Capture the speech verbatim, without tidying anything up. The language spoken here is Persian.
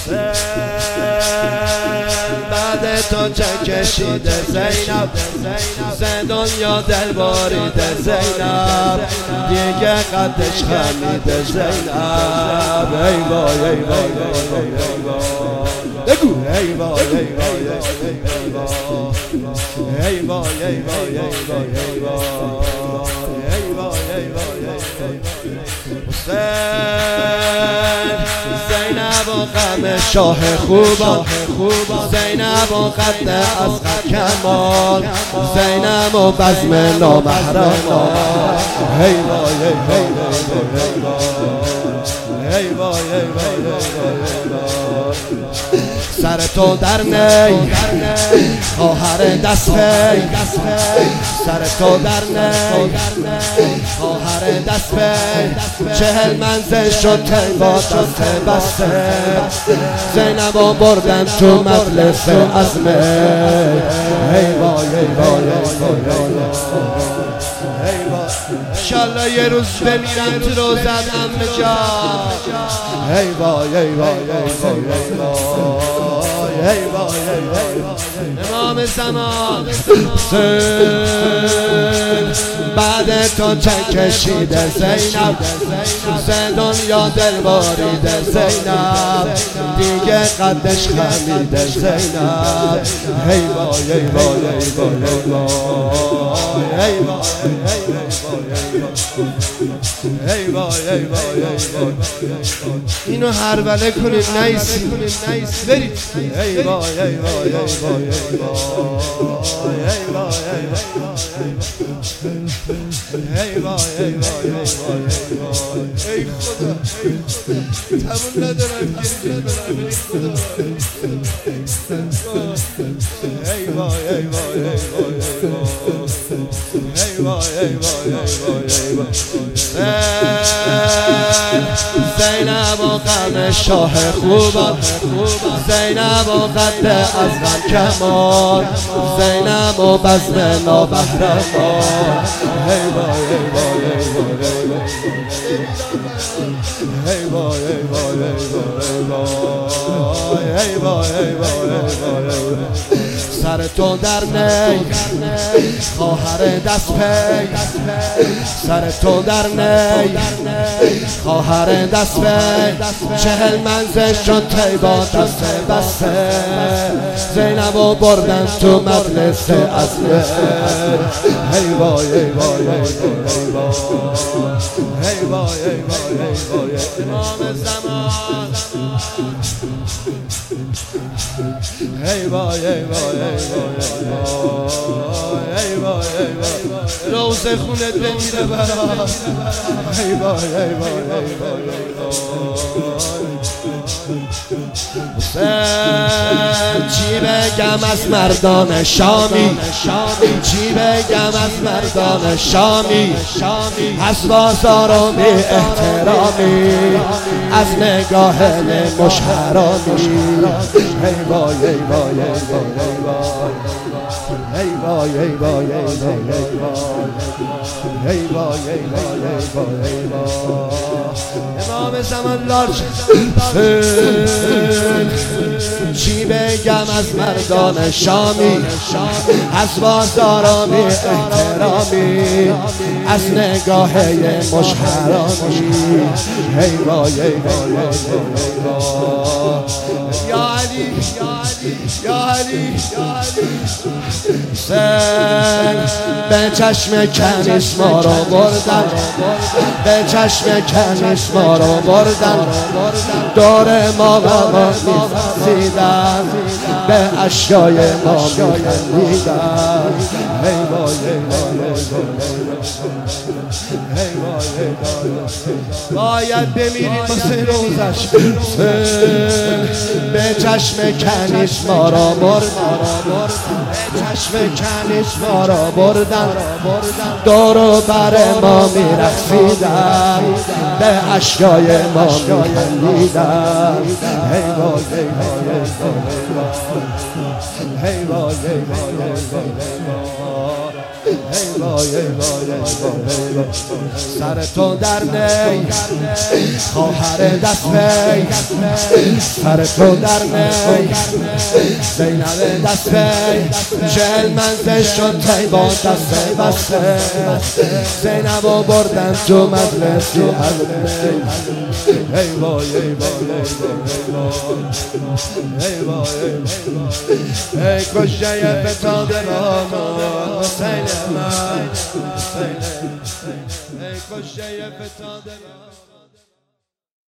بعد تو چه کشیده زینب، ز دنیا دل باریده زینب، دیگه قدش خمیده زینب. ای وای ای وای ای وای بگو ای وای ای وای ای وای ای وای ای وای ای وای ای وای حسین زینب و غم شاه خوبان، زینب و قد اصغر کمال، زینب و بزم نامحرمان. ای وای ای وای ای وای ای وای سر تو در نی خواهر دست پی، سر تو در نی خواهر دست پی، چهل منزل شد طیبا دست بسته، زینب و بردن تو مجلس عزمه. ای وای ای وای ای وای انشالله یه روز بمیرم تو روزت عمه جان. ای وای ای وای ای وای ای وای ای وای امام زمان بعد تو چه کشیده زینب، ز دنیا دل باریده زینب، دیگه قدش خمیده زینب. ای وای ای وای ای وای ای وای ای وای ای وای اینو هر وله کنید نیسی برید. ای وای ای وای ای وای ای وای ای وای ای وای ای خدا تموم ندارم گریه دارم ای خدا. ای وای ای وای ای وای ای وای ای وای زینب و غم شاه خوبان، زینب و قد اصغر کمال، زینب و بزم نابهرمان. ای وای ای وای ای وای ای وای ای وای ای وای سر تو در نی خواهر دست پی، سر تو در نی خواهر دست پی، چهل منزل شد طیبا دست بسته، زینب و بردن تو مجلس عزمه. ای وای ای وای ای وای ای وای امام زمان. ای وای ای وای ای وای ای وای روز خونت بمیره برام. ای وای ای وای ای وای چی بگم از مردان شامی، چی بگم از مردان شامی، از بازار و بی احترامی، از نگاه نموش حرامی. ای وای ای وای ای وای ای وای ای وای ای وای ای وای امام زمان لارج. چی بگم از مردان شامی، از بازاران احترامی، از نگاه مش حرامی. ای وای ای وای یا علی یا علی سن به چشم کنیس ما رو بردن، به چشم کنیس ما رو بردن، دور ما و ما می‌خندیدن، به اشیای ما می‌خندیدن. ای وای ای وای باید بمیریم واسه روزش. به چشم کنیس ما را بردن، به چشم کنیس ما را بردن، دور و بر ما می‌رقصیدن، به اشیای ما می‌خندیدن. ای وای ای وای ای وای ای وای ای وای ای وای ای وای سر تو در نی خواهر دست پی سر تو در نی زینب دست پی چهل منزل شد تی با دست بسته زینب و بردم تو مجلسی حلمی ای وای ای وای ای وای ای کشته فتاده رانا حسین من ای کشته فتاده رانا